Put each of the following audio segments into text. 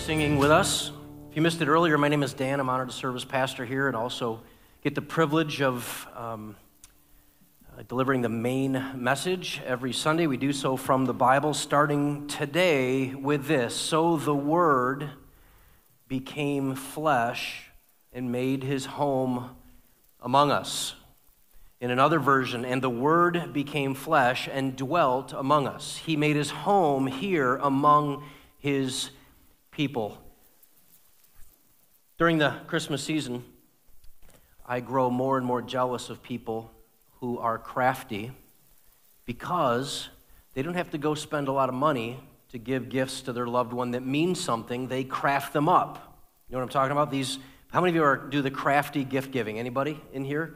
singing with us. If you missed it earlier, my name is Dan. I'm honored to serve as pastor here and also get the privilege of delivering the main message every Sunday. We do so from the Bible, starting today with this. So the Word became flesh and made his home among us. In another version, and the Word became flesh and dwelt among us. He made his home here among his people. During the Christmas season, I grow more and more jealous of people who are crafty because they don't have to go spend a lot of money to give gifts to their loved one that means something. They craft them up. You know what I'm talking about? How many of you do the crafty gift giving? Anybody in here?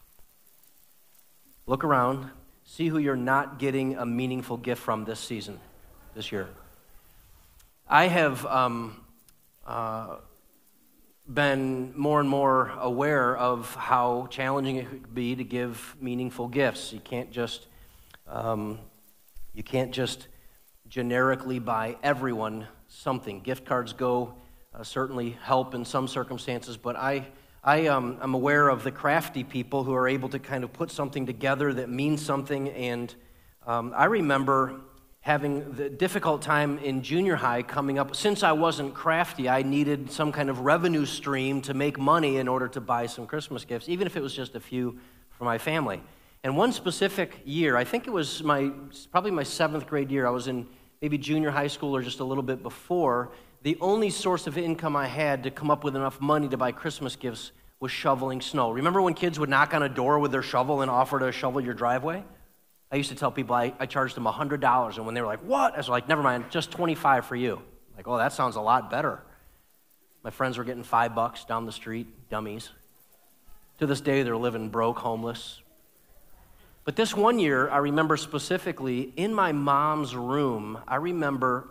Look around. See who you're not getting a meaningful gift from this season, this year. I have been more and more aware of how challenging it could be to give meaningful gifts. You can't just generically buy everyone something. Gift cards certainly help in some circumstances, but I'm aware of the crafty people who are able to kind of put something together that means something. And I remember having the difficult time in junior high coming up. Since I wasn't crafty, I needed some kind of revenue stream to make money in order to buy some Christmas gifts, even if it was just a few for my family. And one specific year, I think it was probably my 7th grade year, I was in maybe junior high school or just a little bit before, the only source of income I had to come up with enough money to buy Christmas gifts was shoveling snow. Remember when kids would knock on a door with their shovel and offer to shovel your driveway? I used to tell people I charged them $100, and when they were like, what? I was like, never mind, just $25 for you. Like, oh, that sounds a lot better. My friends were getting $5 down the street, dummies. To this day, they're living broke, homeless. But this one year, I remember specifically, in my mom's room, I remember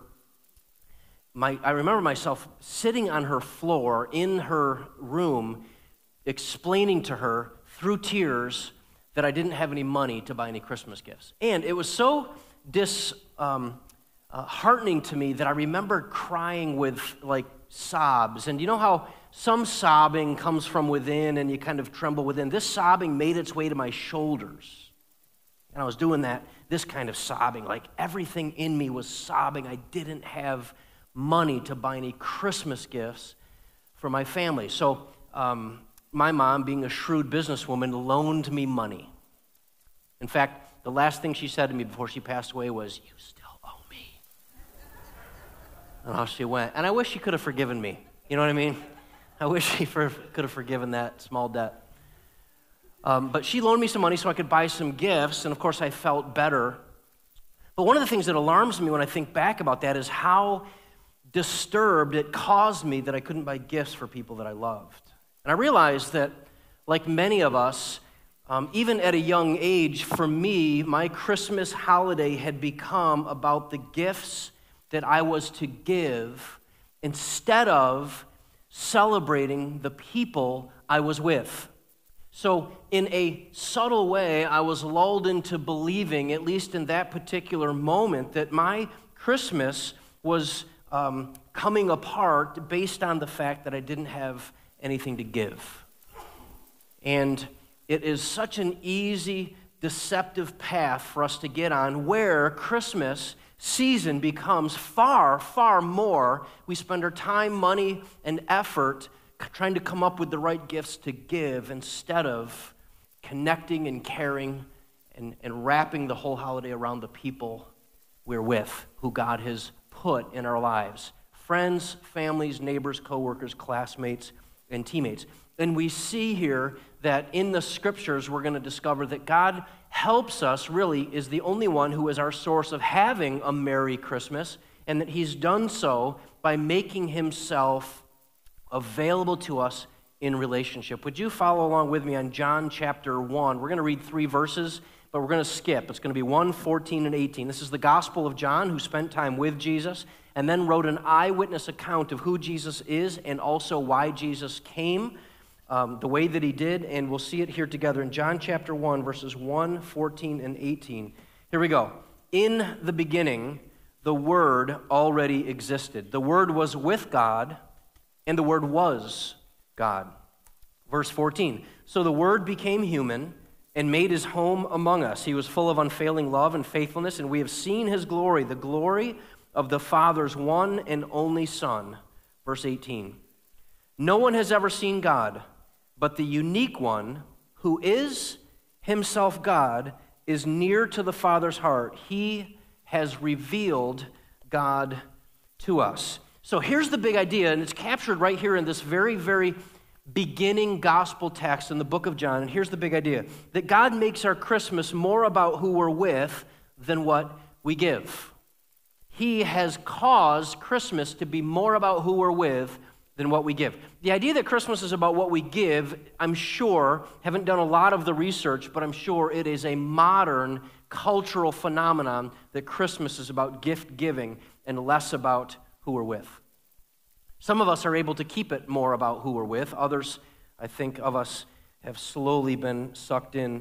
myself sitting on her floor in her room, explaining to her through tears that I didn't have any money to buy any Christmas gifts. And it was so disheartening to me that I remember crying with like sobs. And you know how some sobbing comes from within and you kind of tremble within? This sobbing made its way to my shoulders. And I was doing this kind of sobbing, like everything in me was sobbing. I didn't have money to buy any Christmas gifts for my family. So my mom, being a shrewd businesswoman, loaned me money. In fact, the last thing she said to me before she passed away was, "You still owe me." And off she went. And I wish she could have forgiven me. You know what I mean? I wish she could have forgiven that small debt. But she loaned me some money so I could buy some gifts, and of course I felt better. But one of the things that alarms me when I think back about that is how disturbed it caused me that I couldn't buy gifts for people that I loved. And I realized that, like many of us, even at a young age, for me, my Christmas holiday had become about the gifts that I was to give instead of celebrating the people I was with. So in a subtle way, I was lulled into believing, at least in that particular moment, that my Christmas was coming apart based on the fact that I didn't have anything to give. And it is such an easy, deceptive path for us to get on where Christmas season becomes far, far more. We spend our time, money, and effort trying to come up with the right gifts to give instead of connecting and caring and wrapping the whole holiday around the people we're with, who God has put in our lives. Friends, families, neighbors, coworkers, classmates, and teammates. And we see here that in the scriptures we're going to discover that God helps us, really is the only one who is our source of having a Merry Christmas, and that he's done so by making himself available to us in relationship. Would you follow along with me on John chapter 1? We're going to read 3 verses, but we're going to skip. It's going to be 1, 14, and 18. This is the Gospel of John, who spent time with Jesus and then wrote an eyewitness account of who Jesus is and also why Jesus came the way that he did, and we'll see it here together in John chapter 1, verses 1, 14, and 18. Here we go. In the beginning, the Word already existed. The Word was with God, and the Word was God. Verse 14, so the Word became human and made his home among us. He was full of unfailing love and faithfulness, and we have seen his glory, the glory of the Father's one and only Son. Verse 18, no one has ever seen God, but the unique one, who is himself God, is near to the Father's heart. He has revealed God to us. So here's the big idea, and it's captured right here in this very, very beginning gospel text in the book of John. And here's the big idea, that God makes our Christmas more about who we're with than what we give. He has caused Christmas to be more about who we're with than what we give. The idea that Christmas is about what we give, I'm sure, haven't done a lot of the research, but I'm sure it is a modern cultural phenomenon that Christmas is about gift giving and less about who we're with. Some of us are able to keep it more about who we're with. Others, I think, of us have slowly been sucked in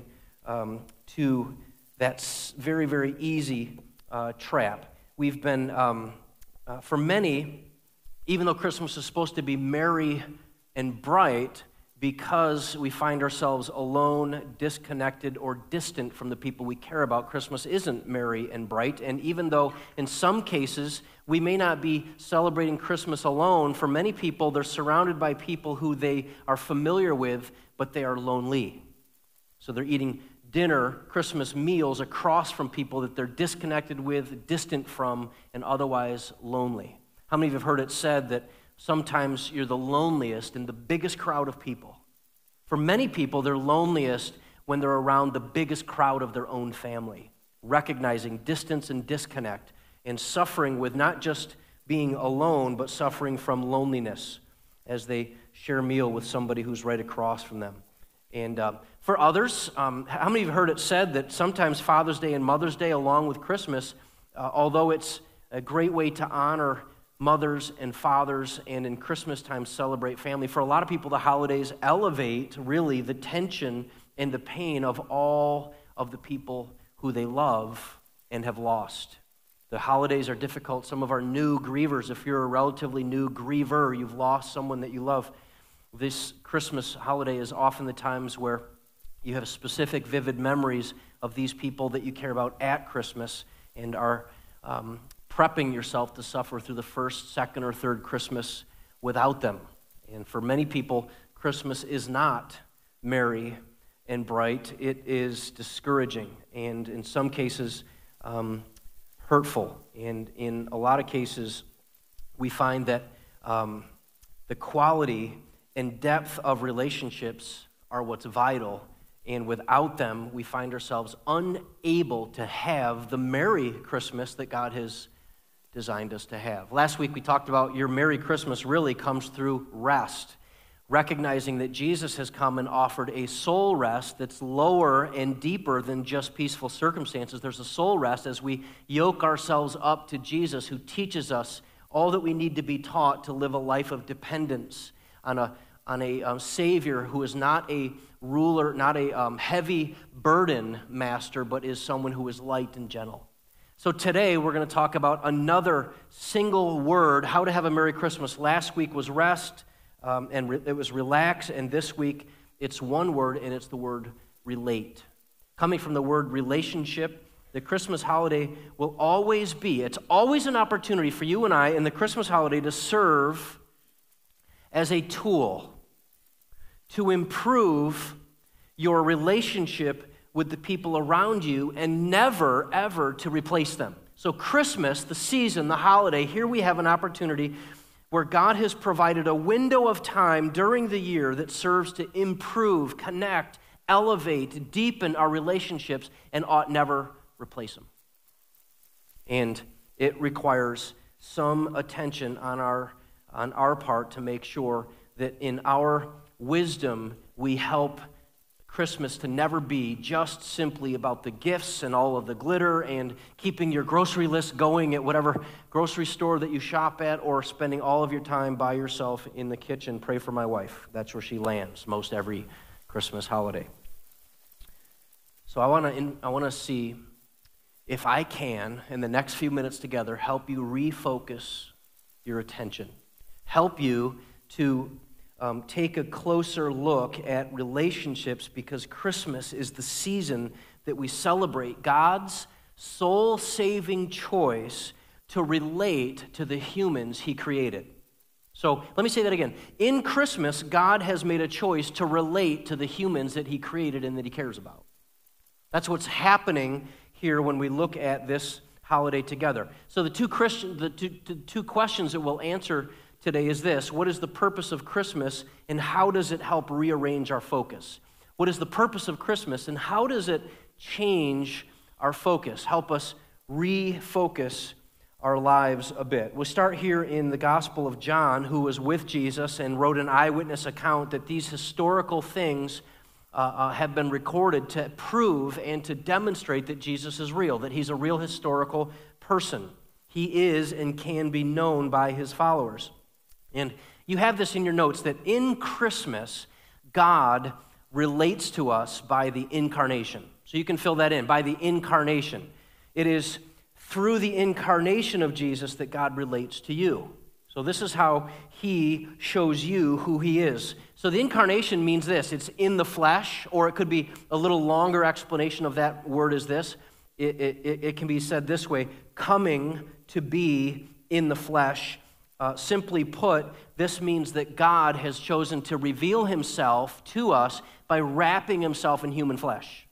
to that very, very easy trap. We've been, for many, even though Christmas is supposed to be merry and bright, because we find ourselves alone, disconnected, or distant from the people we care about, Christmas isn't merry and bright. And even though in some cases we may not be celebrating Christmas alone, for many people they're surrounded by people who they are familiar with, but they are lonely. So they're eating dinner, Christmas meals across from people that they're disconnected with, distant from, and otherwise lonely. How many of you have heard it said that sometimes you're the loneliest in the biggest crowd of people? For many people, they're loneliest when they're around the biggest crowd of their own family, recognizing distance and disconnect and suffering with not just being alone, but suffering from loneliness as they share a meal with somebody who's right across from them. And for others, how many of you have heard it said that sometimes Father's Day and Mother's Day, along with Christmas, although it's a great way to honor mothers and fathers, and in Christmas time celebrate family, for a lot of people the holidays elevate really the tension and the pain of all of the people who they love and have lost. The holidays are difficult. Some of our new grievers, if you're a relatively new griever, you've lost someone that you love, this Christmas holiday is often the times where you have specific vivid memories of these people that you care about at Christmas and are prepping yourself to suffer through the first, second, or third Christmas without them. And for many people, Christmas is not merry and bright. It is discouraging and in some cases hurtful. And in a lot of cases, we find that the quality and depth of relationships are what's vital. And without them, we find ourselves unable to have the merry Christmas that God has designed us to have. Last week we talked about your Merry Christmas really comes through rest, recognizing that Jesus has come and offered a soul rest that's lower and deeper than just peaceful circumstances. There's a soul rest as we yoke ourselves up to Jesus, who teaches us all that we need to be taught to live a life of dependence on a Savior who is not a ruler, not a heavy burden master, but is someone who is light and gentle. So today we're going to talk about another single word, how to have a Merry Christmas. Last week was rest, it was relax, and this week it's one word, and it's the word relate. Coming from the word relationship, the Christmas holiday will always be, it's always an opportunity for you and I in the Christmas holiday to serve as a tool to improve your relationship with the people around you and never, ever to replace them. So Christmas, the season, the holiday, here we have an opportunity where God has provided a window of time during the year that serves to improve, connect, elevate, deepen our relationships, and ought never replace them. And it requires some attention on our part to make sure that in our wisdom we help Christmas to never be just simply about the gifts and all of the glitter and keeping your grocery list going at whatever grocery store that you shop at, or spending all of your time by yourself in the kitchen. Pray for my wife. That's where she lands most every Christmas holiday. So I want to see if I can, in the next few minutes together, help you refocus your attention, help you to take a closer look at relationships, because Christmas is the season that we celebrate God's soul-saving choice to relate to the humans he created. So let me say that again. In Christmas, God has made a choice to relate to the humans that he created and that he cares about. That's what's happening here when we look at this holiday together. So the two questions that we'll answer today is this: what is the purpose of Christmas, and how does it help rearrange our focus? What is the purpose of Christmas, and how does it change our focus, help us refocus our lives a bit? We'll start here in the Gospel of John, who was with Jesus and wrote an eyewitness account that these historical things have been recorded to prove and to demonstrate that Jesus is real, that he's a real historical person. He is and can be known by his followers. And you have this in your notes, that in Christmas, God relates to us by the incarnation. So you can fill that in, by the incarnation. It is through the incarnation of Jesus that God relates to you. So this is how he shows you who he is. So the incarnation means this: it's in the flesh, or it could be a little longer explanation of that word is this. It can be said this way: coming to be in the flesh. Simply put, this means that God has chosen to reveal himself to us by wrapping himself in human flesh.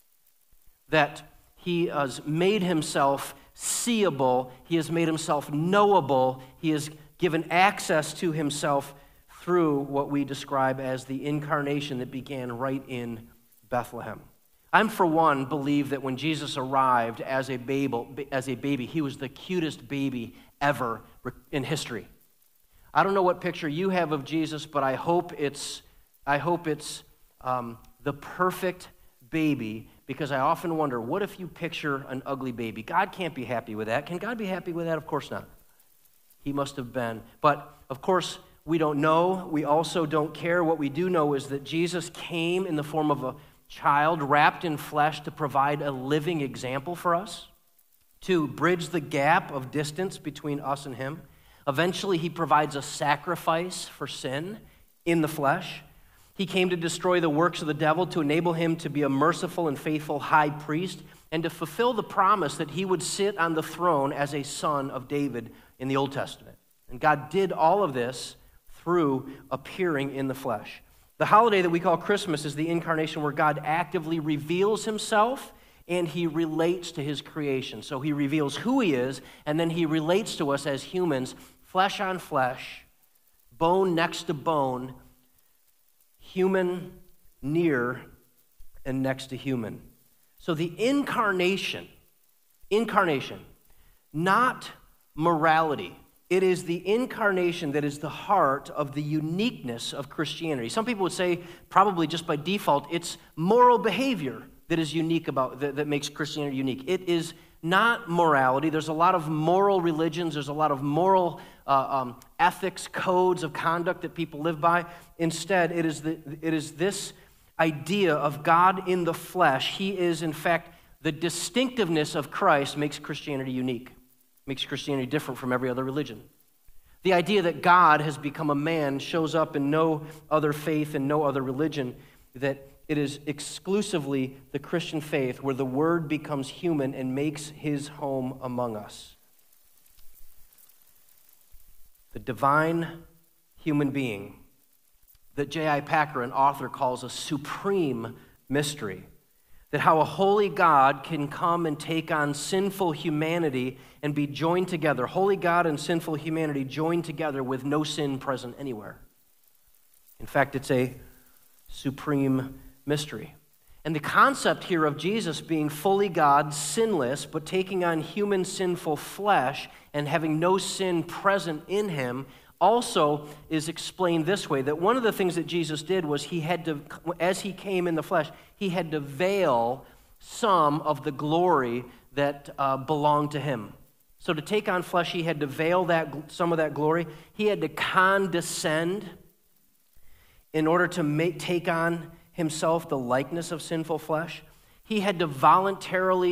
That he has made himself seeable, he has made himself knowable, he has given access to himself through what we describe as the incarnation that began right in Bethlehem. I'm, for one, believe that when Jesus arrived as a baby, he was the cutest baby ever in history. I don't know what picture you have of Jesus, but I hope it's the perfect baby, because I often wonder, what if you picture an ugly baby? God can't be happy with that. Can God be happy with that? Of course not. He must have been. But, of course, we don't know. We also don't care. What we do know is that Jesus came in the form of a child wrapped in flesh to provide a living example for us, to bridge the gap of distance between us and him. Eventually, he provides a sacrifice for sin in the flesh. He came to destroy the works of the devil, to enable him to be a merciful and faithful high priest, and to fulfill the promise that he would sit on the throne as a son of David in the Old Testament. And God did all of this through appearing in the flesh. The holiday that we call Christmas is the incarnation, where God actively reveals himself and he relates to his creation. So he reveals who he is, and then he relates to us as humans, flesh on flesh, bone next to bone, human near and next to human. So the incarnation, not morality. It is the incarnation that is the heart of the uniqueness of Christianity. Some people would say, probably just by default, it's moral behavior that is unique that makes Christianity unique. It is not morality. There's a lot of moral religions. There's a lot of moral ethics, codes of conduct that people live by. Instead, it is this idea of God in the flesh. He is, in fact, the distinctiveness of Christ makes Christianity unique, makes Christianity different from every other religion. The idea that God has become a man shows up in no other faith and no other religion, that it is exclusively the Christian faith where the Word becomes human and makes his home among us. The divine human being that J.I. Packer, an author, calls a supreme mystery. That how a holy God can come and take on sinful humanity and be joined together. Holy God and sinful humanity joined together with no sin present anywhere. In fact, it's a supreme mystery. And the concept here of Jesus being fully God, sinless, but taking on human sinful flesh and having no sin present in him also is explained this way, that one of the things that Jesus did was he had to, as he came in the flesh, he had to veil some of the glory that belonged to him. So to take on flesh, he had to veil some of that glory. He had to condescend in order to take on himself the likeness of sinful flesh. He had to voluntarily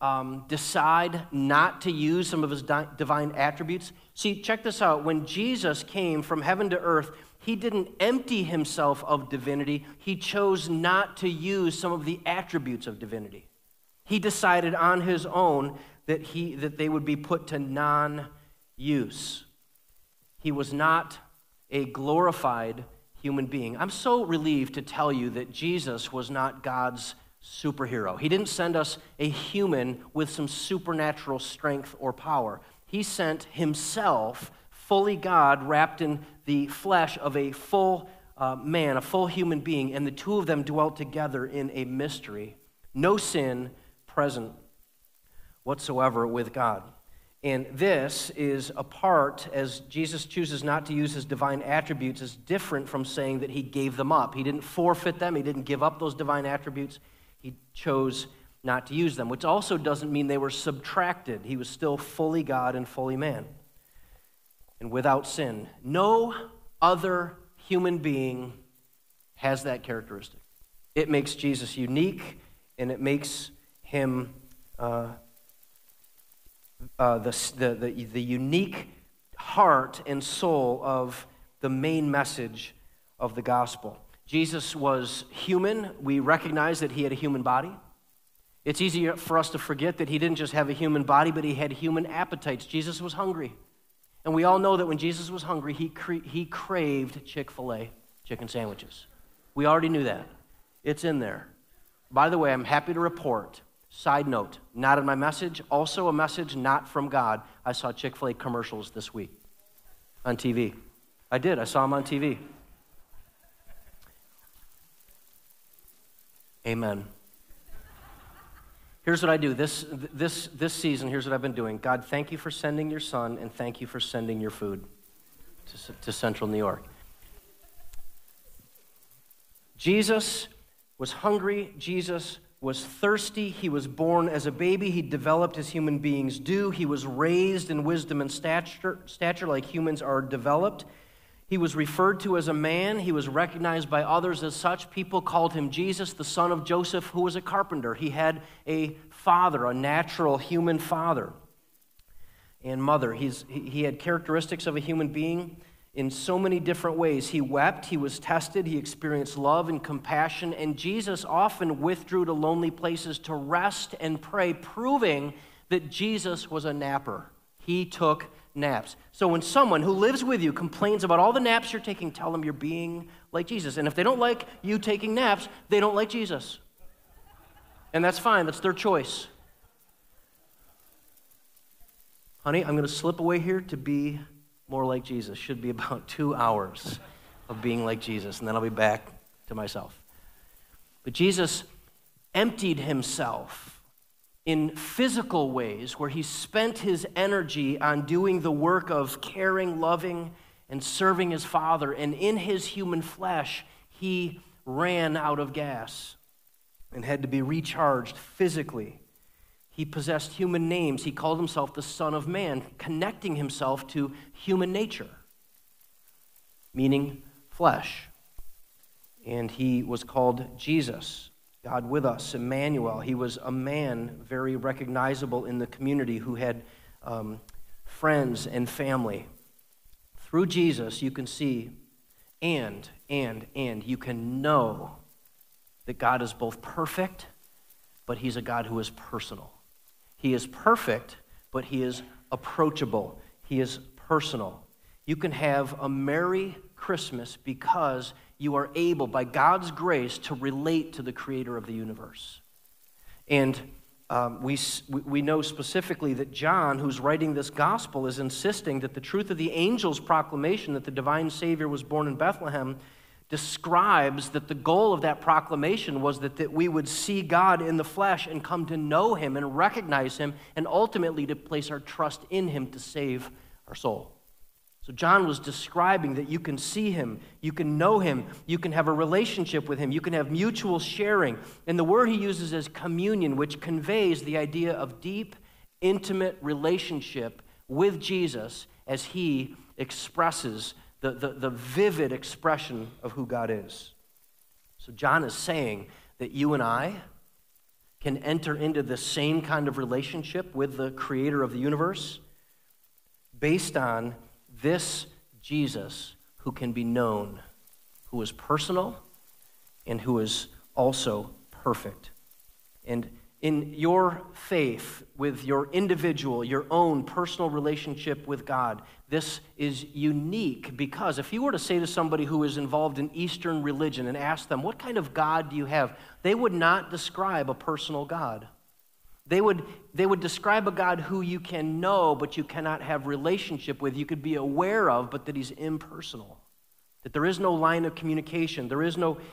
decide not to use some of his divine attributes? See, check this out. When Jesus came from heaven to earth, he didn't empty himself of divinity. He chose not to use some of the attributes of divinity. He decided on his own that they would be put to non-use. He was not a glorified human being. I'm so relieved to tell you that Jesus was not God's superhero. He didn't send us a human with some supernatural strength or power. He sent himself, fully God, wrapped in the flesh of a full man, a full human being, and the two of them dwelt together in a mystery. No sin present whatsoever with God. And this is a part, as Jesus chooses not to use his divine attributes, is different from saying that he gave them up. He didn't forfeit them. He didn't give up those divine attributes. He chose not to use them, which also doesn't mean they were subtracted. He was still fully God and fully man, and without sin. No other human being has that characteristic. It makes Jesus unique, and it makes him the unique heart and soul of the main message of the gospel. Jesus was human. We recognize that he had a human body. It's easy for us to forget that he didn't just have a human body, but he had human appetites. Jesus was hungry. And we all know that when Jesus was hungry, he craved Chick-fil-A chicken sandwiches. We already knew that. It's in there. By the way, I'm happy to report, side note, not in my message, also a message not from God. I saw Chick-fil-A commercials this week on TV. I did. I saw them on TV. Amen. Here's what I do. This season, here's what I've been doing. God, thank you for sending your son, and thank you for sending your food to Central New York. Jesus was hungry. Jesus was thirsty. He was born as a baby. He developed as human beings do. He was raised in wisdom and stature like humans are developed. He was referred to as a man. He was recognized by others as such. People called him Jesus, the son of Joseph, who was a carpenter. He had a father, a natural human father and mother. He had characteristics of a human being in so many different ways. He wept, he was tested, he experienced love and compassion, and Jesus often withdrew to lonely places to rest and pray, proving that Jesus was a napper. He took naps. So when someone who lives with you complains about all the naps you're taking, tell them you're being like Jesus. And if they don't like you taking naps, they don't like Jesus. And that's fine. That's their choice. Honey, I'm going to slip away here to be more like Jesus. Should be about 2 hours of being like Jesus, and then I'll be back to myself. But Jesus emptied himself in physical ways where he spent his energy on doing the work of caring, loving, and serving his Father. And in his human flesh, he ran out of gas and had to be recharged physically. He possessed human names. He called himself the Son of Man, connecting himself to human nature, meaning flesh. And he was called Jesus, God with us, Emmanuel. He was a man very recognizable in the community who had friends and family. Through Jesus, you can see and you can know that God is both perfect, but he's a God who is personal. He is perfect, but he is approachable. He is personal. You can have a Merry Christmas because you are able, by God's grace, to relate to the creator of the universe. And we know specifically that John, who's writing this gospel, is insisting that the truth of the angel's proclamation that the divine Savior was born in Bethlehem describes that the goal of that proclamation was that we would see God in the flesh and come to know him and recognize him, and ultimately to place our trust in him to save our soul. So John was describing that you can see him, you can know him, you can have a relationship with him, you can have mutual sharing. And the word he uses is communion, which conveys the idea of deep, intimate relationship with Jesus as he expresses the vivid expression of who God is. So John is saying that you and I can enter into the same kind of relationship with the creator of the universe based on this Jesus who can be known, who is personal and who is also perfect. And in your faith, with your individual, your own personal relationship with God, this is unique because if you were to say to somebody who is involved in Eastern religion and ask them, what kind of God do you have? They would not describe a personal God. They would describe a God who you can know, but you cannot have relationship with. You could be aware of, but that he's impersonal. That there is no line of communication. There is no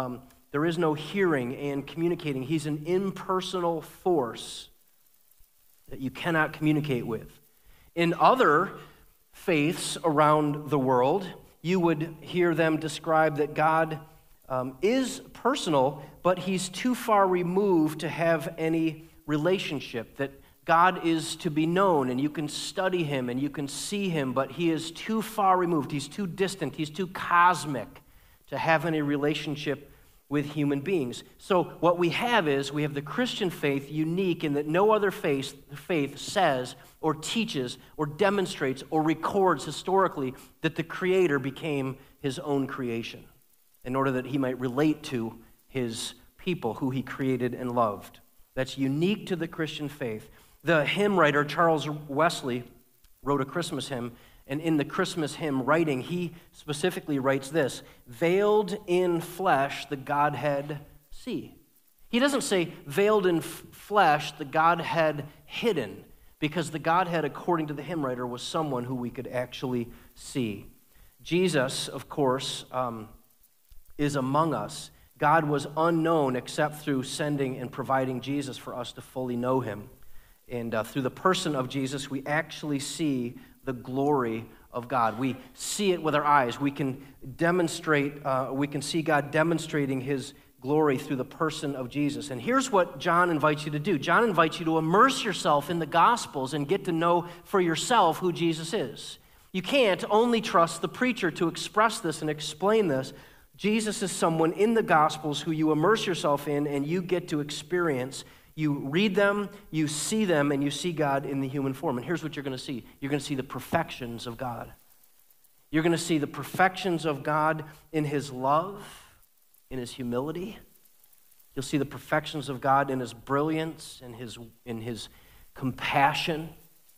hearing and communicating. He's an impersonal force that you cannot communicate with. In other faiths around the world, you would hear them describe that God is personal, but he's too far removed to have any relationship, that God is to be known and you can study him and you can see him, but he is too far removed. He's too distant. He's too cosmic to have any relationship with human beings. So what we have the Christian faith unique in that no other faith says or teaches or demonstrates or records historically that the Creator became his own creation in order that he might relate to his people who he created and loved. That's unique to the Christian faith. The hymn writer Charles Wesley wrote a Christmas hymn, and in the Christmas hymn writing, he specifically writes this: veiled in flesh, the Godhead see. He doesn't say veiled in flesh, the Godhead hidden, because the Godhead, according to the hymn writer, was someone who we could actually see. Jesus, of course, is among us. God was unknown except through sending and providing Jesus for us to fully know him. And through the person of Jesus, we actually see the glory of God. We see it with our eyes. We can see God demonstrating his glory through the person of Jesus. And here's what John invites you to do. John invites you to immerse yourself in the Gospels and get to know for yourself who Jesus is. You can't only trust the preacher to express this and explain this. Jesus is someone in the Gospels who you immerse yourself in and you get to experience. You read them, you see them, and you see God in the human form. And here's what you're going to see. You're going to see the perfections of God. You're going to see the perfections of God in his love, in his humility. You'll see the perfections of God in his brilliance, in his compassion,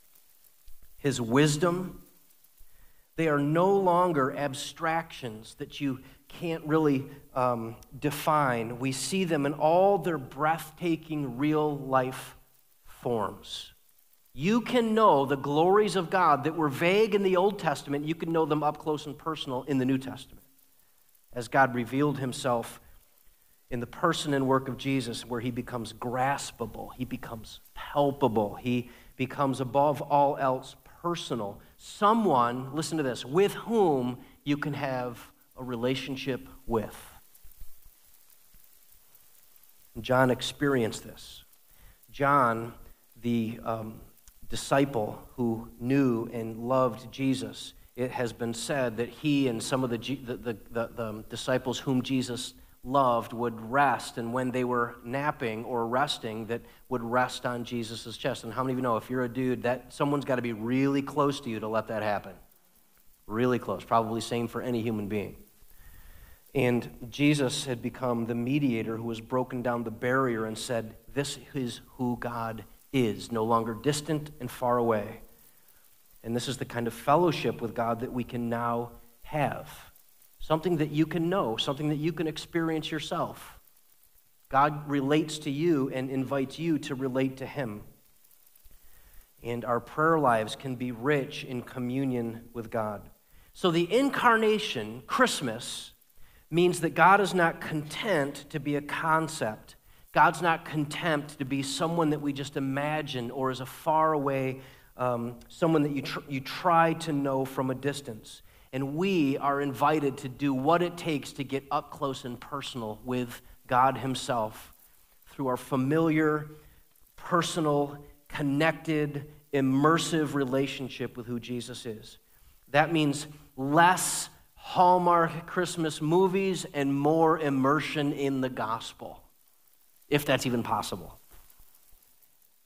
his wisdom. They are no longer abstractions that you can't really define. We see them in all their breathtaking real life forms. You can know the glories of God that were vague in the Old Testament. You can know them up close and personal in the New Testament, as God revealed himself in the person and work of Jesus, where he becomes graspable, he becomes palpable, he becomes above all else personal. Someone, listen to this, with whom you can have a relationship with. John experienced this. John, the disciple who knew and loved Jesus, it has been said that he and some of the disciples whom Jesus loved would rest, and when they were napping or resting, that would rest on Jesus' chest. And how many of you know if you're a dude, that someone's got to be really close to you to let that happen? Really close. Probably same for any human being. And Jesus had become the mediator who has broken down the barrier and said, this is who God is, no longer distant and far away. And this is the kind of fellowship with God that we can now have. Something that you can know, something that you can experience yourself. God relates to you and invites you to relate to him. And our prayer lives can be rich in communion with God. So the incarnation, Christmas, means that God is not content to be a concept. God's not content to be someone that we just imagine or is a far away, someone that you try to know from a distance. And we are invited to do what it takes to get up close and personal with God himself through our familiar, personal, connected, immersive relationship with who Jesus is. That means less Hallmark Christmas movies and more immersion in the gospel, if that's even possible.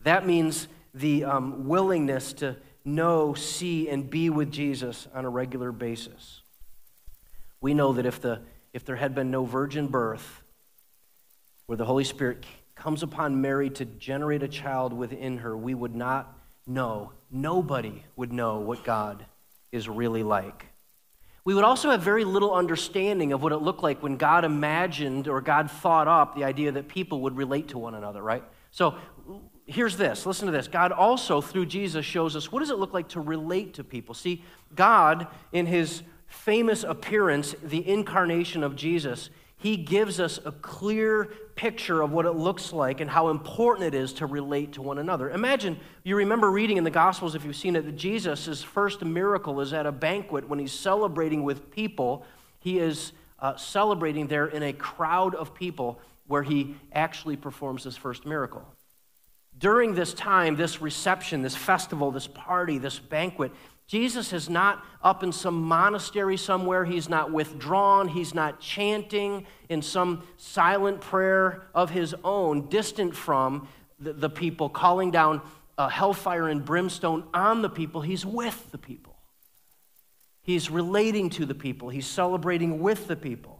That means the willingness to know, see, and be with Jesus on a regular basis. We know that if there had been no virgin birth, where the Holy Spirit comes upon Mary to generate a child within her, we would not know, nobody would know what God is really like. We would also have very little understanding of what it looked like when God imagined or God thought up the idea that people would relate to one another, right? So here's this. Listen to this. God also, through Jesus, shows us what does it look like to relate to people. See, God, in his famous appearance, the incarnation of Jesus, he gives us a clear picture of what it looks like and how important it is to relate to one another. Imagine, you remember reading in the Gospels, if you've seen it, that Jesus' first miracle is at a banquet when he's celebrating with people. He is celebrating there in a crowd of people where he actually performs his first miracle. During this time, this reception, this festival, this party, this banquet, Jesus is not up in some monastery somewhere. He's not withdrawn. He's not chanting in some silent prayer of his own, distant from the people, calling down hellfire and brimstone on the people. He's with the people. He's relating to the people. He's celebrating with the people.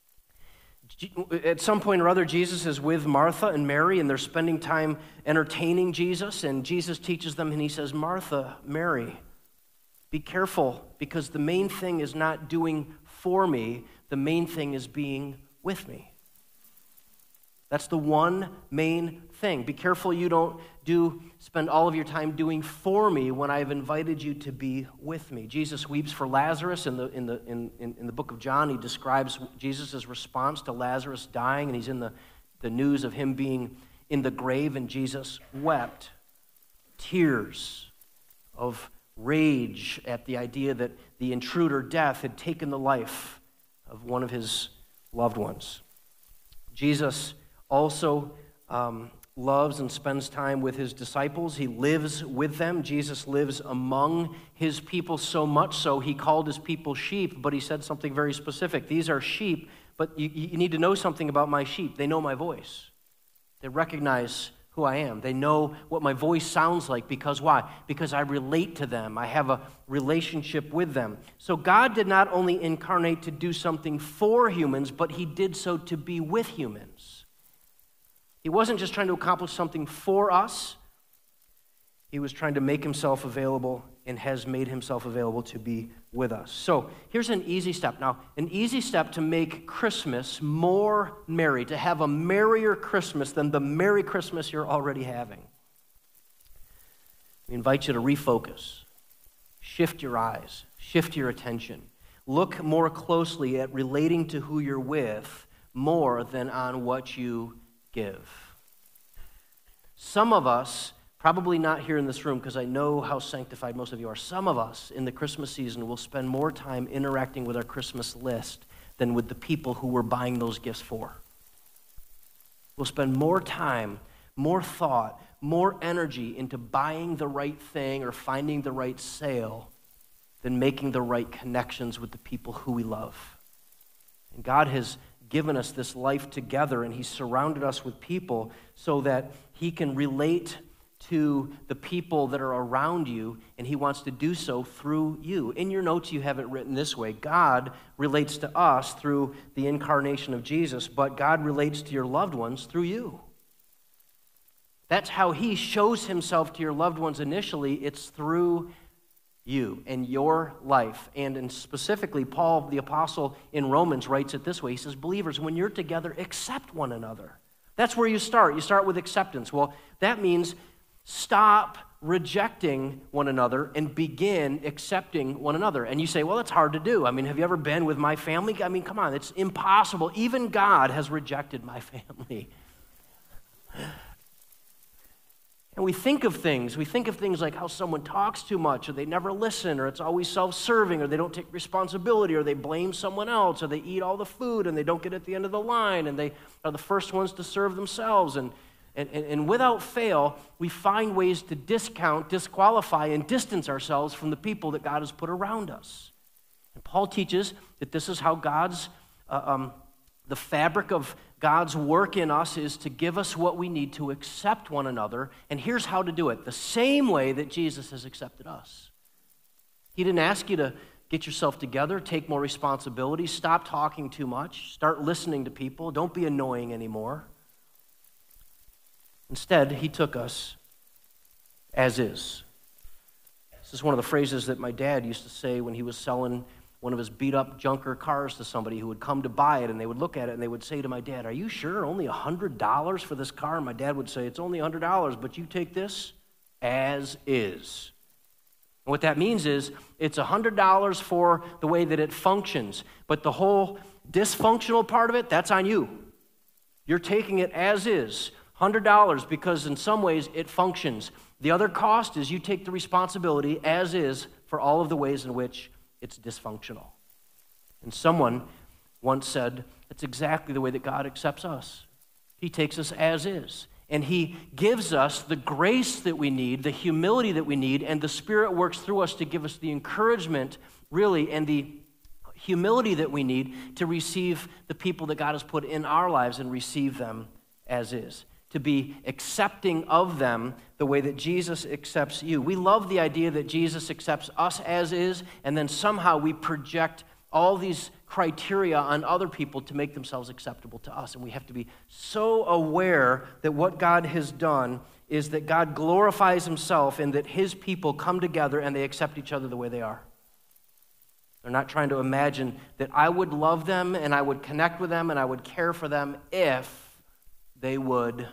At some point or other, Jesus is with Martha and Mary, and they're spending time entertaining Jesus, and Jesus teaches them, and he says, Martha, Mary, be careful, because the main thing is not doing for me. The main thing is being with me. That's the one main thing. Be careful you don't spend all of your time doing for me when I've invited you to be with me. Jesus weeps for Lazarus. In the book of John, he describes Jesus' response to Lazarus dying, and he's in the news of him being in the grave, and Jesus wept. Tears of rage at the idea that the intruder, death, had taken the life of one of his loved ones. Jesus also loves and spends time with his disciples. He lives with them. Jesus lives among his people, so much so he called his people sheep, but he said something very specific. These are sheep, but you need to know something about my sheep. They know my voice. They recognize who I am. They know what my voice sounds like. Because why? Because I relate to them. I have a relationship with them. So God did not only incarnate to do something for humans, but he did so to be with humans. He wasn't just trying to accomplish something for us. He was trying to make himself available and has made himself available to be with us. So here's an easy step. Now, an easy step to make Christmas more merry, to have a merrier Christmas than the Merry Christmas you're already having. We invite you to refocus, shift your eyes, shift your attention. Look more closely at relating to who you're with more than on what you give. Some of us, probably not here in this room, because I know how sanctified most of you are. Some of us in the Christmas season will spend more time interacting with our Christmas list than with the people who we're buying those gifts for. We'll spend more time, more thought, more energy into buying the right thing or finding the right sale than making the right connections with the people who we love. And God has given us this life together, and he's surrounded us with people so that he can relate to the people that are around you, and he wants to do so through you. In your notes, you have it written this way. God relates to us through the incarnation of Jesus, but God relates to your loved ones through you. That's how he shows himself to your loved ones initially. It's through you and your life. And specifically, Paul, the apostle in Romans, writes it this way. He says, believers, when you're together, accept one another. That's where you start. You start with acceptance. Well, that means stop rejecting one another and begin accepting one another. And you say, well, it's hard to do. I mean, have you ever been with my family? I mean, come on, it's impossible. Even God has rejected my family. And we think of things like how someone talks too much, or they never listen, or it's always self-serving, or they don't take responsibility, or they blame someone else, or they eat all the food and they don't get at the end of the line, and they are the first ones to serve themselves. And without fail, we find ways to discount, disqualify, and distance ourselves from the people that God has put around us. And Paul teaches that this is how the fabric of God's work in us is to give us what we need to accept one another, and here's how to do it, the same way that Jesus has accepted us. He didn't ask you to get yourself together, take more responsibility, stop talking too much, start listening to people, don't be annoying anymore. Instead, he took us as is. This is one of the phrases that my dad used to say when he was selling one of his beat-up junker cars to somebody who would come to buy it, and they would look at it and they would say to my dad, "Are you sure? Only $100 for this car?" And my dad would say, "It's only $100, but you take this as is." And what that means is it's $100 for the way that it functions, but the whole dysfunctional part of it, that's on you. You're taking it as is, $100, because in some ways it functions. The other cost is you take the responsibility as is for all of the ways in which it's dysfunctional. And someone once said, it's exactly the way that God accepts us. He takes us as is. And he gives us the grace that we need, the humility that we need, and the Spirit works through us to give us the encouragement, really, and the humility that we need to receive the people that God has put in our lives and receive them as is, to be accepting of them the way that Jesus accepts you. We love the idea that Jesus accepts us as is, and then somehow we project all these criteria on other people to make themselves acceptable to us. And we have to be so aware that what God has done is that God glorifies himself and that his people come together and they accept each other the way they are. They're not trying to imagine that I would love them and I would connect with them and I would care for them if they would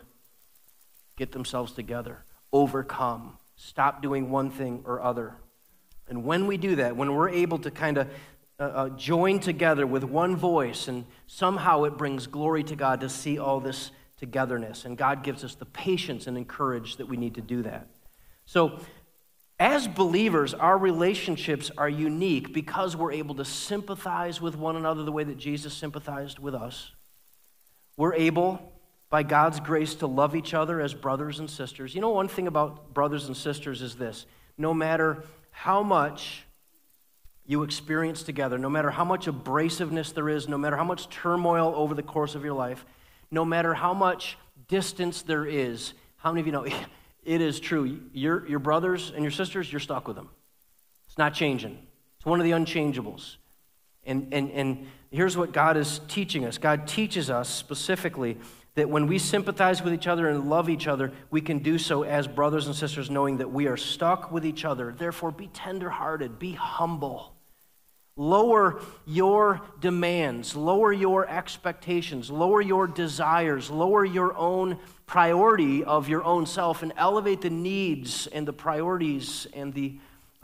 get themselves together, overcome, stop doing one thing or other. And when we do that, when we're able to kind of join together with one voice, and somehow it brings glory to God to see all this togetherness. And God gives us the patience and encourage that we need to do that. So as believers, our relationships are unique because we're able to sympathize with one another the way that Jesus sympathized with us. We're able, by God's grace, to love each other as brothers and sisters. You know, one thing about brothers and sisters is this: no matter how much you experience together, no matter how much abrasiveness there is, no matter how much turmoil over the course of your life, no matter how much distance there is, how many of you know it is true? Your brothers and your sisters, you're stuck with them. It's not changing. It's one of the unchangeables. And here's what God is teaching us. God teaches us specifically that when we sympathize with each other and love each other, we can do so as brothers and sisters, knowing that we are stuck with each other. Therefore, be tenderhearted, be humble. Lower your demands, lower your expectations, lower your desires, lower your own priority of your own self, and elevate the needs and the priorities and the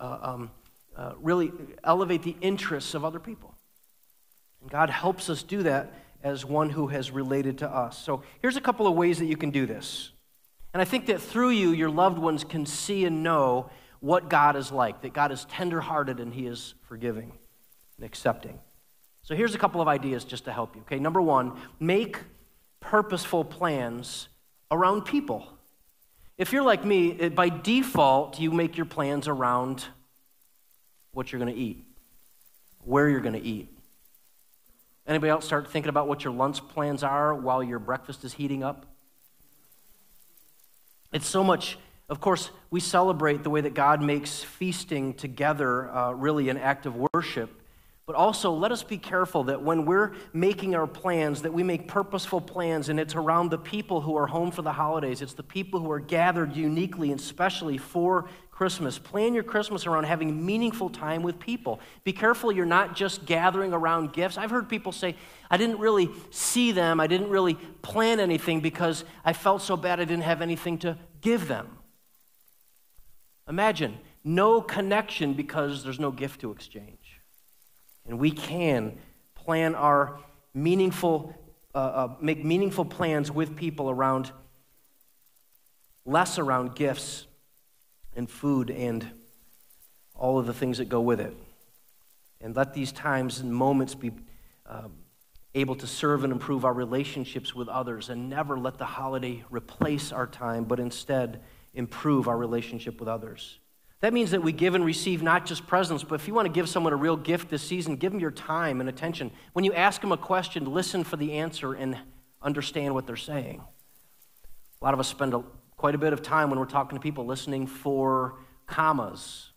really elevate the interests of other people. And God helps us do that as one who has related to us. So here's a couple of ways that you can do this. And I think that through you, your loved ones can see and know what God is like, that God is tenderhearted and he is forgiving and accepting. So here's a couple of ideas just to help you. Okay, number one, make purposeful plans around people. If you're like me, by default, you make your plans around what you're going to eat, where you're going to eat. Anybody else start thinking about what your lunch plans are while your breakfast is heating up? It's so much, of course, we celebrate the way that God makes feasting together really an act of worship. But also, let us be careful that when we're making our plans, that we make purposeful plans, and it's around the people who are home for the holidays. It's the people who are gathered uniquely and specially for Christmas. Plan your Christmas around having meaningful time with people. Be careful you're not just gathering around gifts. I've heard people say, I didn't really see them, I didn't really plan anything because I felt so bad I didn't have anything to give them. Imagine, no connection because there's no gift to exchange. And we can plan our meaningful, make meaningful plans with people around, less around gifts and food and all of the things that go with it. And let these times and moments be able to serve and improve our relationships with others, and never let the holiday replace our time, but instead improve our relationship with others. That means that we give and receive not just presents, but if you want to give someone a real gift this season, give them your time and attention. When you ask them a question, listen for the answer and understand what they're saying. A lot of us spend quite a bit of time when we're talking to people listening for commas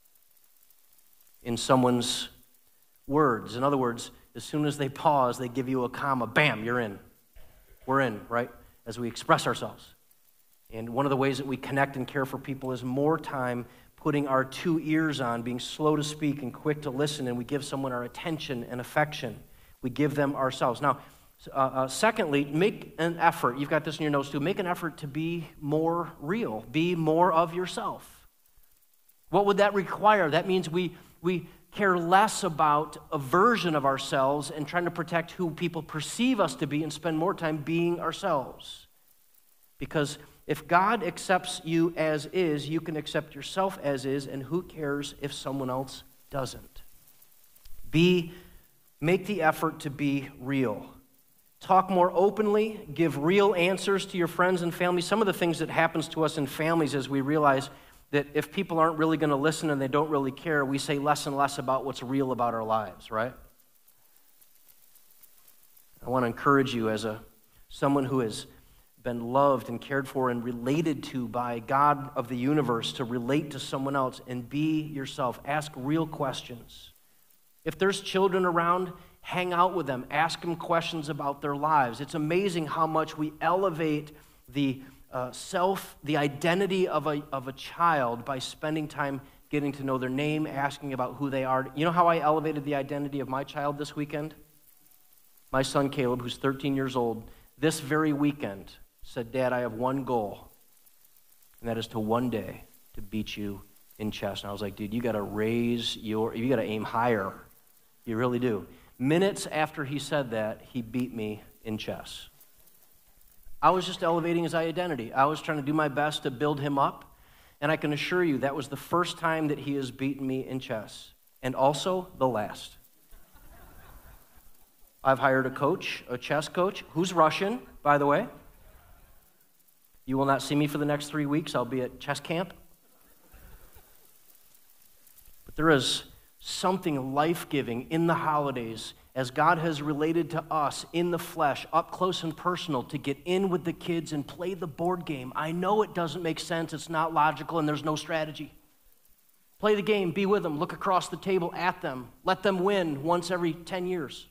in someone's words. In other words, as soon as they pause, they give you a comma, bam, you're in. We're in, right? As we express ourselves. And one of the ways that we connect and care for people is more time putting our two ears on, being slow to speak and quick to listen, and we give someone our attention and affection. We give them ourselves. Now, secondly, make an effort. You've got this in your notes too. Make an effort to be more real. Be more of yourself. What would that require? That means we care less about a version of ourselves and trying to protect who people perceive us to be and spend more time being ourselves. Because if God accepts you as is, you can accept yourself as is, and who cares if someone else doesn't? Make the effort to be real. Talk more openly, give real answers to your friends and family. Some of the things that happens to us in families is we realize that if people aren't really going to listen and they don't really care, we say less and less about what's real about our lives, right? I want to encourage you as someone who has been loved and cared for and related to by God of the universe to relate to someone else and be yourself. Ask real questions. If there's children around, hang out with them. Ask them questions about their lives. It's amazing how much we elevate the identity of a child by spending time getting to know their name, asking about who they are. You know how I elevated the identity of my child this weekend? My son Caleb, who's 13 years old, this very weekend said, "Dad, I have one goal, and that is to one day to beat you in chess." And I was like, dude, you got to aim higher. You really do. Minutes after he said that, he beat me in chess. I was just elevating his identity. I was trying to do my best to build him up, and I can assure you that was the first time that he has beaten me in chess, and also the last. I've hired a chess coach, who's Russian, by the way. You will not see me for the next 3 weeks. I'll be at chess camp. But there is something life-giving in the holidays as God has related to us in the flesh, up close and personal, to get in with the kids and play the board game. I know it doesn't make sense, it's not logical, and there's no strategy. Play the game, be with them, look across the table at them, let them win once every 10 years.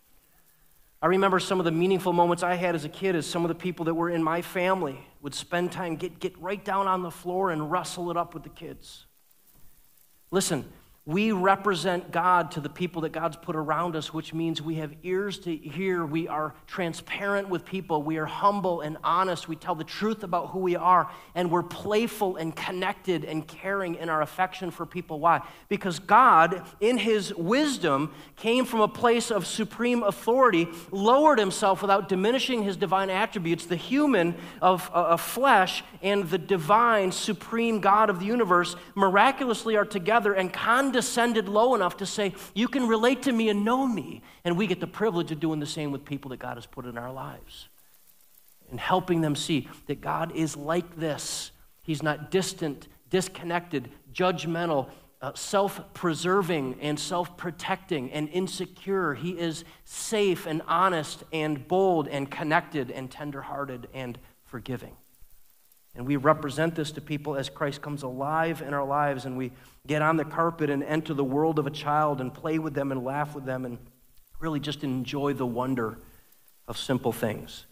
I remember some of the meaningful moments I had as a kid as some of the people that were in my family would spend time, get right down on the floor and wrestle it up with the kids. Listen, we represent God to the people that God's put around us, which means we have ears to hear. We are transparent with people. We are humble and honest. We tell the truth about who we are, and we're playful and connected and caring in our affection for people. Why? Because God, in his wisdom, came from a place of supreme authority, lowered himself without diminishing his divine attributes. The human of flesh and the divine, supreme God of the universe miraculously are together and condescended low enough to say, you can relate to me and know me. And we get the privilege of doing the same with people that God has put in our lives and helping them see that God is like this. He's not distant, disconnected, judgmental, self-preserving and self-protecting and insecure. He is safe and honest and bold and connected and tender-hearted and forgiving. And we represent this to people as Christ comes alive in our lives and we get on the carpet and enter the world of a child and play with them and laugh with them and really just enjoy the wonder of simple things.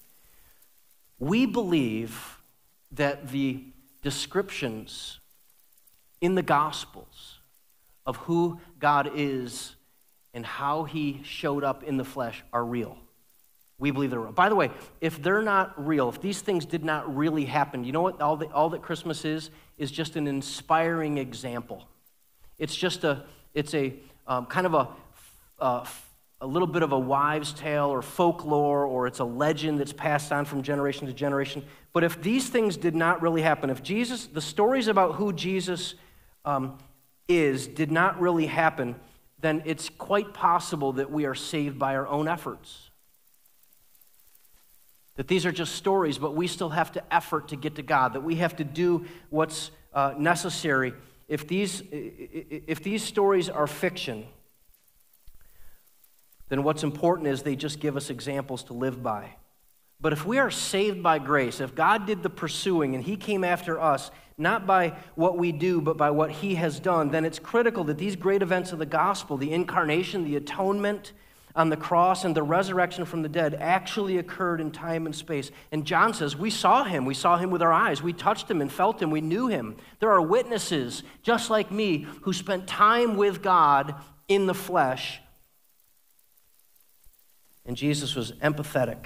We believe that the descriptions in the Gospels of who God is and how he showed up in the flesh are real. We believe they're real. By the way, if they're not real, if these things did not really happen, you know what all that Christmas is just an inspiring example. It's just a kind of a little bit of a wives' tale or folklore, or it's a legend that's passed on from generation to generation. But if these things did not really happen, if the stories about who Jesus did not really happen, then it's quite possible that we are saved by our own efforts. That these are just stories, but we still have to effort to get to God, that we have to do what's necessary. If these stories are fiction, then what's important is they just give us examples to live by. But if we are saved by grace, if God did the pursuing and he came after us, not by what we do, but by what he has done, then it's critical that these great events of the gospel, the incarnation, the atonement on the cross, and the resurrection from the dead actually occurred in time and space. And John says, we saw him with our eyes. We touched him and felt him. We knew him. There are witnesses, just like me, who spent time with God in the flesh. And Jesus was empathetic.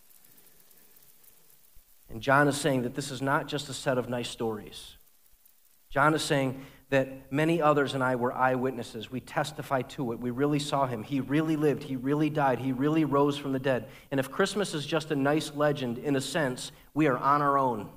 And John is saying that this is not just a set of nice stories. John is saying that many others and I were eyewitnesses. We testify to it. We really saw him. He really lived. He really died. He really rose from the dead. And if Christmas is just a nice legend, in a sense, we are on our own.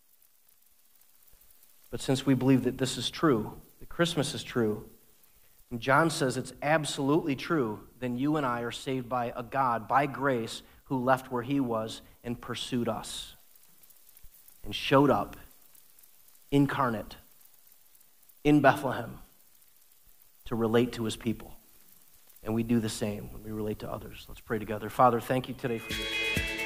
But since we believe that this is true, that Christmas is true, and John says it's absolutely true, then you and I are saved by a God, by grace, who left where he was and pursued us and showed up incarnate in Bethlehem to relate to his people. And we do the same when we relate to others. Let's pray together. Father, thank you today for this.